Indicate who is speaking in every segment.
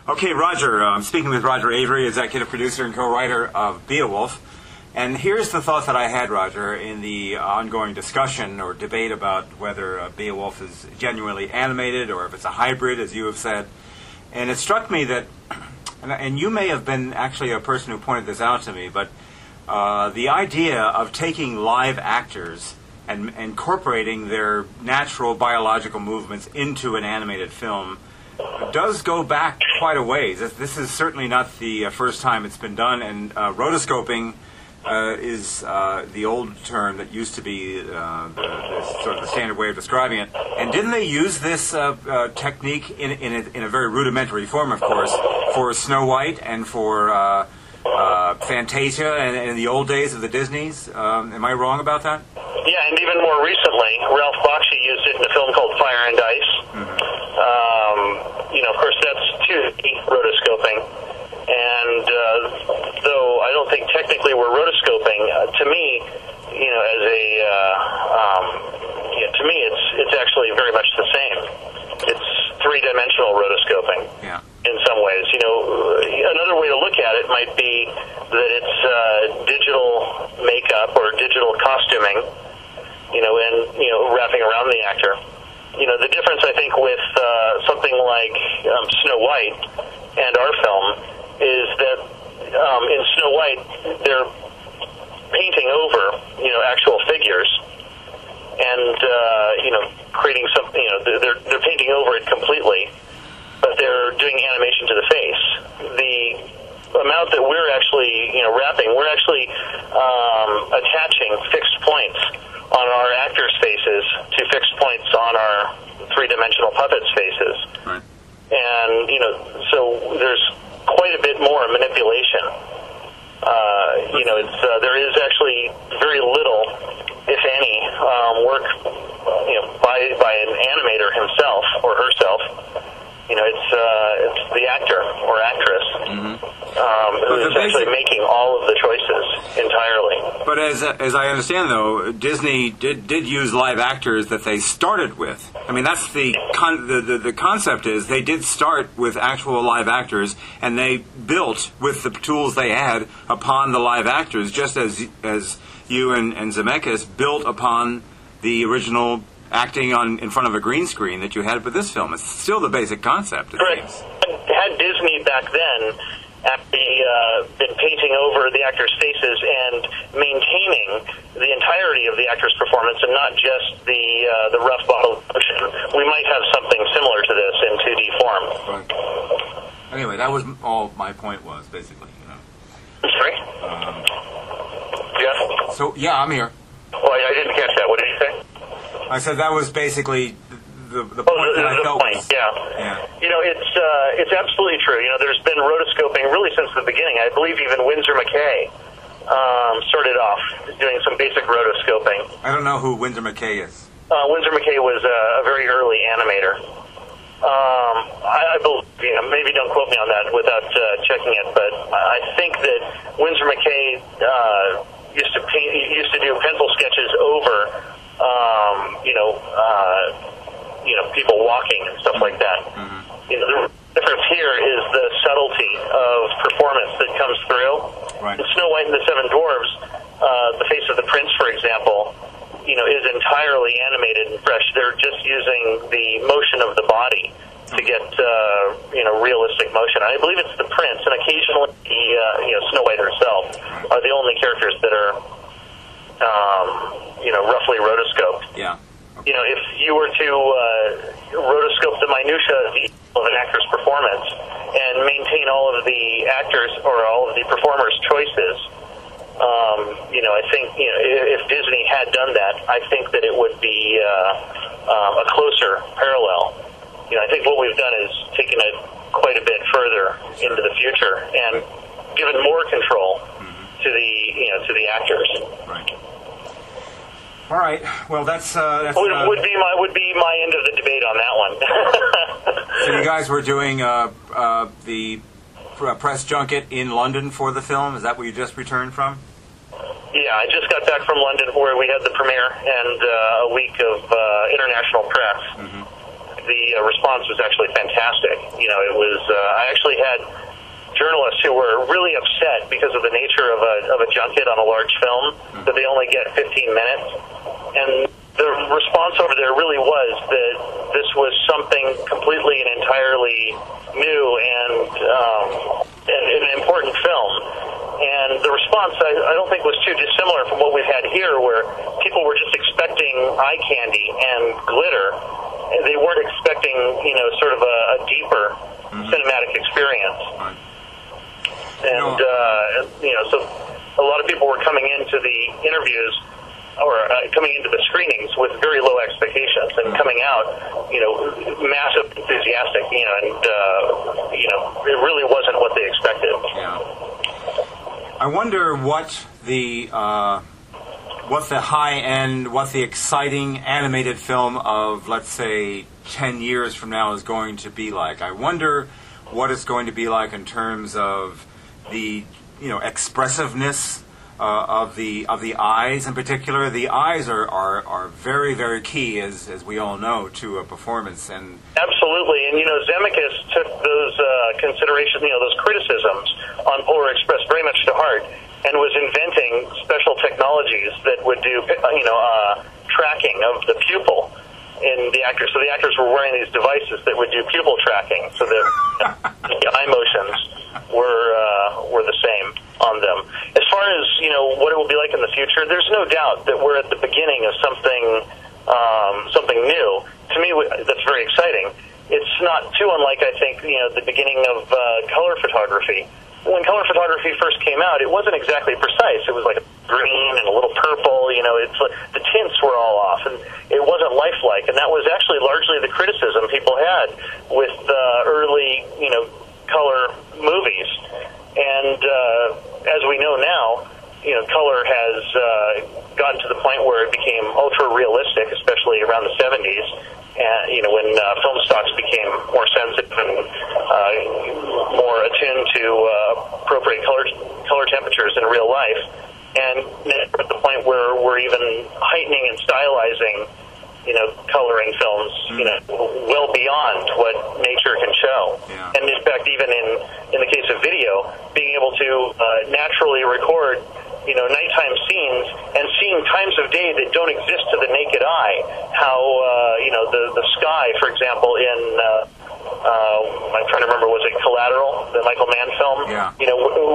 Speaker 1: Okay, Roger, I'm speaking with Roger Avery, executive producer and co-writer of Beowulf. And here's the thought that I had, Roger, in the ongoing discussion or debate about whether Beowulf is genuinely animated or if it's a hybrid, as you have said. And it struck me that, and you may have been actually a person who pointed this out to me, but the idea of taking live actors and incorporating their natural biological movements into an animated film does go back quite a ways. This is certainly not the first time it's been done, and rotoscoping is the old term that used to be the sort of the standard way of describing it. And didn't they use this technique in a very rudimentary form, of course, for Snow White and for Fantasia and in the old days of the Disneys? Am I wrong about that?
Speaker 2: Yeah, and even more recently, Ralph Bakshi used it in a film called Fire and Ice. Of course, that's 2D rotoscoping. And though I don't think technically we're rotoscoping, to me, to me, it's actually very much the same. It's three-dimensional rotoscoping. Yeah. In some ways, another way to look at it might be that it's digital makeup or digital costuming, and wrapping around the actor. The difference I think with something like Snow White and our film is that in Snow White they're painting over actual figures and creating something. They're painting over it completely, but they're doing animation to the face. The amount that we're actually wrapping, we're actually attaching fixed points on our actors' faces to fixed points on our three-dimensional puppets' faces. Right. And, so there's quite a bit more manipulation. There is actually very little, if any, work, by an animator himself or herself. It's the actor or actress who is actually making all of the choices entirely.
Speaker 1: But as I understand, though, Disney did use live actors that they started with. I mean, that's the concept is they did start with actual live actors, and they built with the tools they had upon the live actors, just as you and Zemeckis built upon the original acting in front of a green screen that you had for this film. It's still the basic concept.
Speaker 2: Correct. Had Disney back then actually been painting over the actors' faces and maintaining the entirety of the actor's performance and not just the rough bottle motion, we might have something similar to this in 2D form.
Speaker 1: Right. Anyway, that was all my point was, basically.
Speaker 2: Sorry? Jeff?
Speaker 1: So, yeah, I'm here.
Speaker 2: Well, I didn't catch that. What did you say?
Speaker 1: I said that was basically the point that I felt was...
Speaker 2: Yeah. It's absolutely true. There's been rotoscoping really since the beginning. I believe even Winsor McCay started off doing some basic rotoscoping.
Speaker 1: I don't know who Winsor McCay is.
Speaker 2: Winsor McCay was a very early animator. I believe, maybe don't quote me on that without checking it, but I think that Winsor McCay used to do pencil sketches over people walking and stuff like that. The difference here is the subtlety of performance that comes through. Right. In Snow White and the Seven Dwarfs, the face of the prince, for example, is entirely animated and fresh. They're just using the motion of the body to get realistic motion. I believe it's the prince, and occasionally Snow White herself are the only characters that are roughly rotoscoped.
Speaker 1: Yeah.
Speaker 2: Okay. If you were to rotoscope the minutia of an actor's performance and maintain all of the actors or all of the performers' choices, I think if Disney had done that, I think that it would be a closer parallel. I think what we've done is taken it quite a bit further into the future and given more control to the actors.
Speaker 1: Right. All right. Well, that's
Speaker 2: would be my end of the debate on that one.
Speaker 1: So you guys were doing the press junket in London for the film. Is that where you just returned from?
Speaker 2: Yeah, I just got back from London where we had the premiere and a week of international press. the response was actually fantastic. You know, it was. I actually had journalists who were really upset because of the nature of a junket on a large film that they only get 15 minutes, and the response over there really was that this was something completely and entirely new and an important film. And the response, I don't think, was too dissimilar from what we've had here, where people were just expecting eye candy and glitter. They weren't expecting, you know, sort of a deeper cinematic experience. And, you know, so a lot of people were coming into the interviews or coming into the screenings with very low expectations and coming out, you know, massive enthusiastic, you know, and, you know, it really wasn't what they expected.
Speaker 1: Yeah. I wonder what the high end, what the exciting animated film of, let's say, 10 years from now is going to be like. I wonder what it's going to be like in terms of the, you know, expressiveness of the eyes in particular. The eyes are very, very key, as we all know, to a performance. And
Speaker 2: absolutely, and you know, Zemeckis took those considerations, you know, those criticisms on Polar Express very much to heart, and was inventing special technologies that would do, you know, tracking of the pupil in the actors. So the actors were wearing these devices that would do pupil tracking, so the eye motions were the same on them. As far as, you know, what it will be like in the future, there's no doubt that we're at the beginning of something new. To me, that's very exciting. It's not too unlike, I think, you know, the beginning of color photography. When color photography first came out, it wasn't exactly precise. It was like a green and a little purple, you know, it's like the tints were all off, and it wasn't lifelike, and that was actually largely the criticism people had with early, you know, color movies. And as we know now, you know, color has gotten to the point where it became ultra-realistic, especially around the 70s, and, you know, when film stocks became more sensitive and more attuned to appropriate color temperatures in real life. And we're at the point where we're even heightening and stylizing, you know, coloring films, you know, well beyond what nature can show.
Speaker 1: Yeah.
Speaker 2: And in fact, even in the case of video, being able to naturally record, you know, nighttime scenes and seeing times of day that don't exist to the naked eye. How, you know, the sky, for example, in I'm trying to remember, was it Collateral, the Michael Mann film?
Speaker 1: Yeah.
Speaker 2: You know,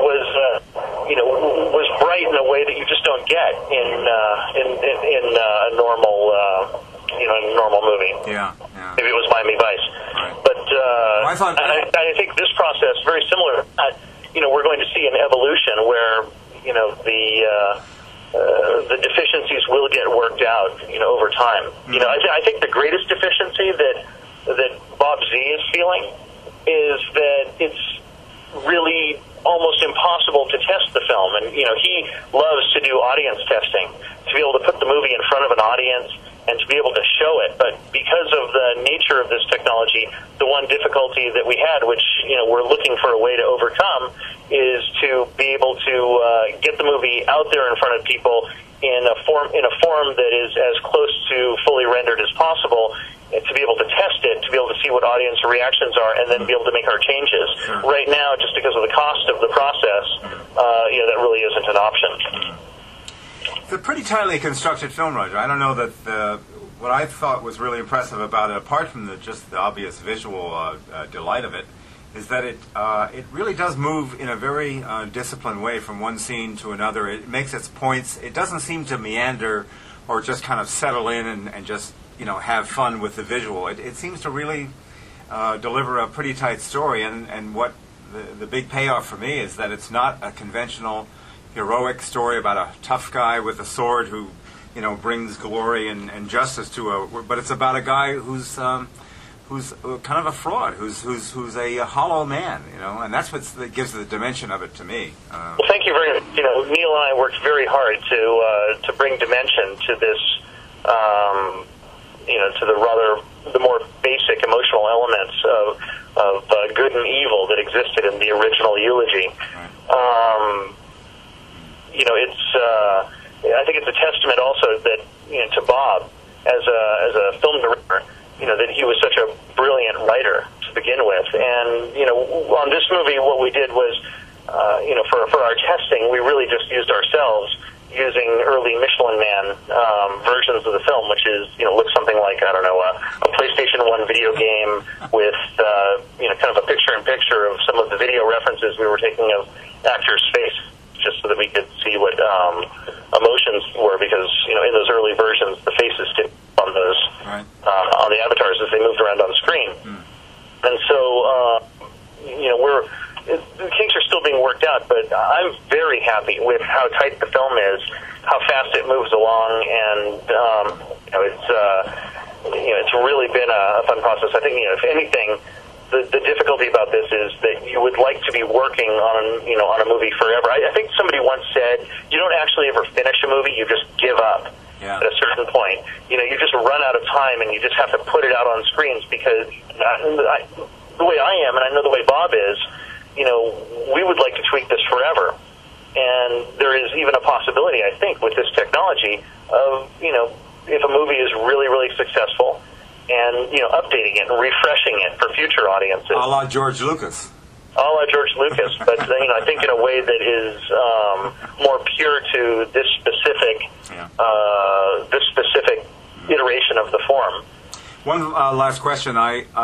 Speaker 2: was bright in a way that you just don't get in a normal, you know, in a normal movie.
Speaker 1: Yeah.
Speaker 2: Maybe it was Miami Vice.
Speaker 1: Right.
Speaker 2: But I think this process, very similar. You know, we're going to see an evolution where, you know, the deficiencies will get worked out, you know, over time. You know, I think the greatest deficiency that Bob Z is feeling is that it's really almost impossible to test the film. And, you know, he loves to do audience testing, to be able to put the movie in front of an audience and to be able to show it. But because of the nature of this technology, the one difficulty that we had, which, you know, we're looking for a way to overcome, is to be able to get the movie out there in front of people in a form that is as close to fully rendered as possible, to be able to test it, to be able to see what audience reactions are, and then be able to make our changes.
Speaker 1: Sure.
Speaker 2: Right now, just because of the cost of the process, you know, that really isn't an option.
Speaker 1: It's a pretty tightly constructed film, Roger. I don't know that what I thought was really impressive about it, apart from just the obvious visual delight of it, is that it really does move in a very disciplined way from one scene to another. It makes its points. It doesn't seem to meander or just kind of settle in and just, you know, have fun with the visual. It seems to really deliver a pretty tight story. And what the big payoff for me is that it's not a conventional heroic story about a tough guy with a sword who, you know, brings glory and justice to but it's about a guy who's kind of a fraud, who's a hollow man, you know, and that's that gives the dimension of it to me.
Speaker 2: Well, thank you very much. You know, Neil and I worked very hard to bring dimension to this, you know, to the more basic emotional elements of good and evil that existed in the original eulogy.
Speaker 1: Right.
Speaker 2: You know, I think it's a testament also that, you know, to Bob as a film director, that he was such a brilliant writer to begin with. And, on this movie, what we did was, for our testing, we really just used ourselves using early Michelin Man versions of the film, which is, looks something like, I don't know, a PlayStation 1 video game with, kind of a picture-in-picture of some of the video references we were taking of actors' face, just so that we could see what emotions were, because, in those early versions, the faces did on those, on the avatars as they moved around on screen. And so, the kinks are still being worked out, but I'm very happy with how tight the film is, how fast it moves along, and it's really been a fun process. I think if anything, the difficulty about this is that you would like to be working on a movie forever. I think somebody once said you don't actually ever finish a movie; you just give up. At a certain point. You just run out of time, and you just have to put it out on screens, because the way I am, and I know the way Bob is, we would like to tweak this forever. And there is even a possibility, I think, with this technology of, if a movie is really, really successful, and, updating it and refreshing it for future audiences.
Speaker 1: A la George Lucas.
Speaker 2: A la George Lucas, but, I think in a way that is more pure to this specific iteration of the form.
Speaker 1: One last question.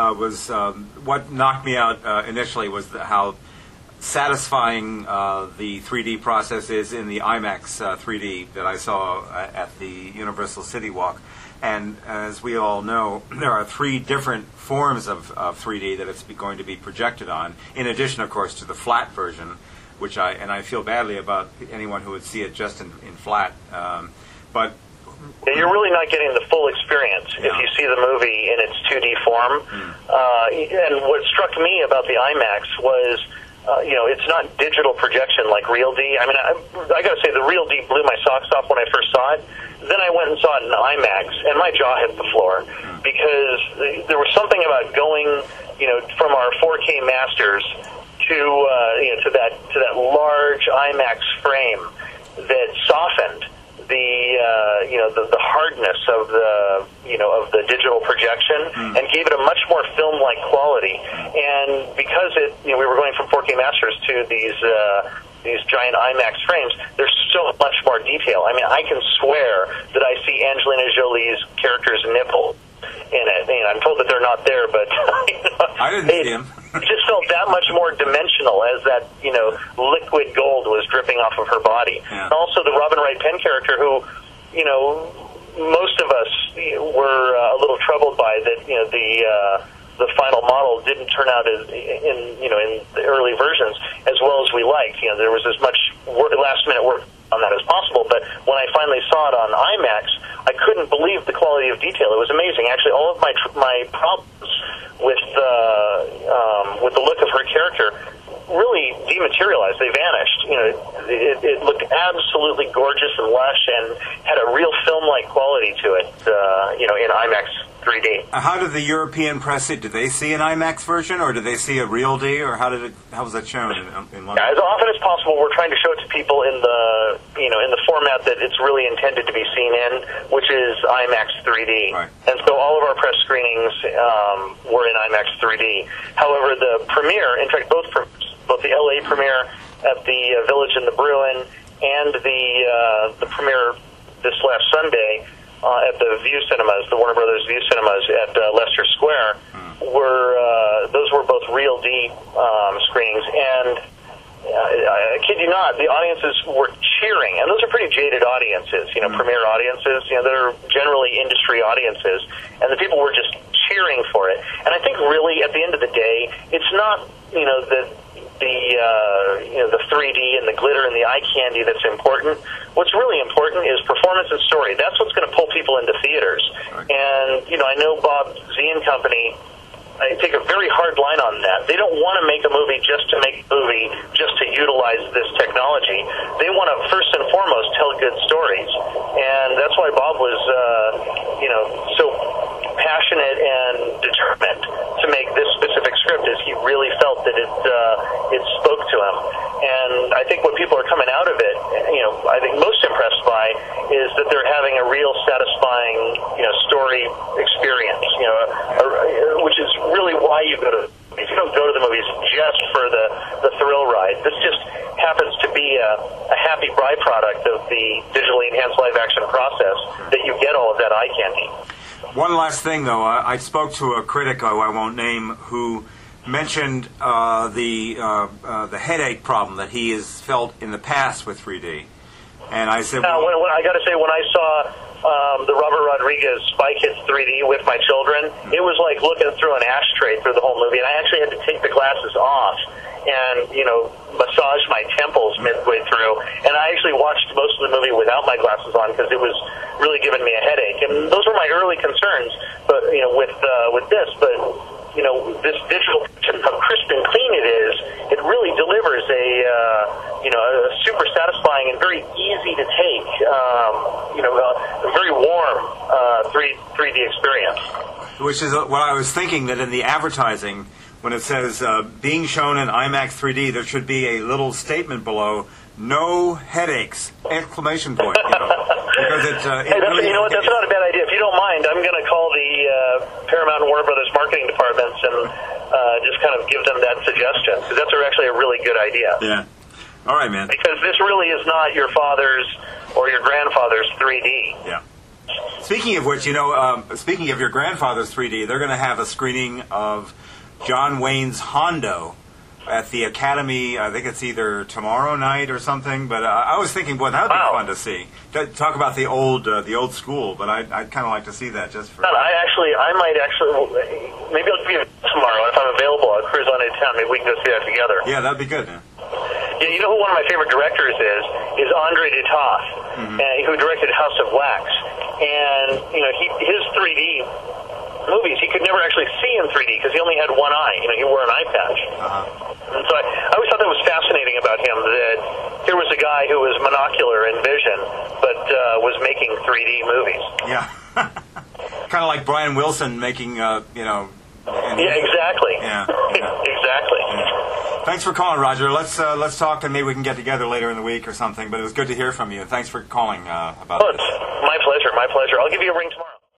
Speaker 1: What knocked me out initially was how satisfying the 3D process is in the IMAX 3D that I saw at the Universal City Walk. And as we all know, there are 3 different forms of 3D that it's going to be projected on, in addition, of course, to the flat version, which I feel badly about anyone who would see it just in flat. But
Speaker 2: you're really not getting the full experience if you see the movie in its 2D form. And what struck me about the IMAX was, it's not digital projection like Real D. I mean, I got to say, the Real D blew my socks off when I first saw it. Then I went and saw it in IMAX, and my jaw hit the floor, because there was something about going, from our 4K masters to that large IMAX frame that softened the hardness of the digital projection and gave it a much more film-like quality. And because we were going from 4K masters to these giant IMAX frames, there's so much more detail. I mean, I can swear that I see Angelina Jolie's character's nipple in it. I'm told that they're not there, but
Speaker 1: I didn't see him.
Speaker 2: It just felt that much more dimensional as that, liquid gold was dripping off of her body.
Speaker 1: Yeah.
Speaker 2: And also the Robin Wright Penn character, who, most of us were a little troubled by, that, the final model didn't turn out in the early versions as well as we liked. There was as much last-minute work on that as possible, but when I finally saw it on IMAX, I couldn't believe the quality of detail. It was amazing. Actually, all of my problems with the look of her character really dematerialized. They vanished. It looked absolutely gorgeous and lush, and had a real film-like quality to it. In IMAX 3D.
Speaker 1: How did the European press it? Did they see an IMAX version, or did they see a Real D, or how was that shown in London?
Speaker 2: Yeah, as often as possible, we're trying to show it to people in the format that it's really intended to be seen in, which is IMAX 3D.
Speaker 1: Right.
Speaker 2: And so all of our press screenings were in IMAX 3D. However, the premiere, in fact, both the LA premiere at the Village in the Bruin and the premiere this last Sunday at the View Cinemas, the Warner Brothers View Cinemas at Leicester Square, those were both Real D screenings, and I kid you not, the audiences were cheering, and those are pretty jaded audiences, premiere audiences, they're generally industry audiences, and the people were just cheering for it. And I think really, at the end of the day, it's not, the 3D and the glitter and the eye candy that's important. What's really important is performance and story. That's what's going to pull people into theaters. Right. And, I know Bob Z and Company, I take a very hard line on that. They don't want to make a movie just to make a movie, just to utilize this technology. They want to, first and foremost, tell good stories. And that's why Bob was, so passionate and determined to make this specific script, is he really felt that it spoke to him. And I think what people are coming out of it, I think most impressed by, is that they're having a real satisfying, story experience, the thrill ride. This just happens to be a happy byproduct of the digitally enhanced live-action process that you get all of that eye candy.
Speaker 1: One last thing, though. I spoke to a critic, who I won't name, who mentioned the headache problem that he has felt in the past with 3D. And I said,
Speaker 2: well, I got to say, when I saw the Robert Rodriguez Spy Kids 3D with my children, it was like looking through an ashtray through the whole movie, and I actually had to take the glasses off and, massage my temples midway through. And I actually watched most of the movie without my glasses on because it was really giving me a headache. And those were my early concerns, but with this. But this digital, how crisp and clean it is, it really delivers a super satisfying and very easy to take, a very warm 3D experience.
Speaker 1: Which is what I was thinking, that in the advertising, when it says being shown in IMAX 3D, there should be a little statement below, "No headaches!" Exclamation point. Because it's
Speaker 2: hey, that's not a bad idea. If you don't mind, I'm going to call the Paramount and Warner Brothers marketing departments and just kind of give them that suggestion, because that's actually a really good idea.
Speaker 1: Yeah. All right, man.
Speaker 2: Because this really is not your father's or your grandfather's 3D.
Speaker 1: Yeah. Speaking of which, speaking of your grandfather's 3D, they're going to have a screening of John Wayne's Hondo at the Academy. I think it's either tomorrow night or something. But I was thinking, boy, that would be fun to see. Talk about the old school. But I'd kind of like to see that just for.
Speaker 2: I might actually. Maybe I'll give you tomorrow if I'm available. I'll cruise on into town. Maybe we can go see that together.
Speaker 1: Yeah, that'd be good. Man.
Speaker 2: Yeah, you know who one of my favorite directors is Andre de Toth, who directed House of Wax, and his 3D movies he could never actually see in 3D because he only had one eye. He wore an eye patch. And so I always thought that was fascinating about him, that here was a guy who was monocular in vision, but was making 3D movies.
Speaker 1: Yeah. Kind of like Brian Wilson making,
Speaker 2: Yeah, exactly.
Speaker 1: Yeah.
Speaker 2: Exactly.
Speaker 1: Yeah. Thanks for calling, Roger. Let's talk, and maybe we can get together later in the week or something. But it was good to hear from you. Thanks for calling about this.
Speaker 2: My pleasure. My pleasure. I'll give you a ring tomorrow.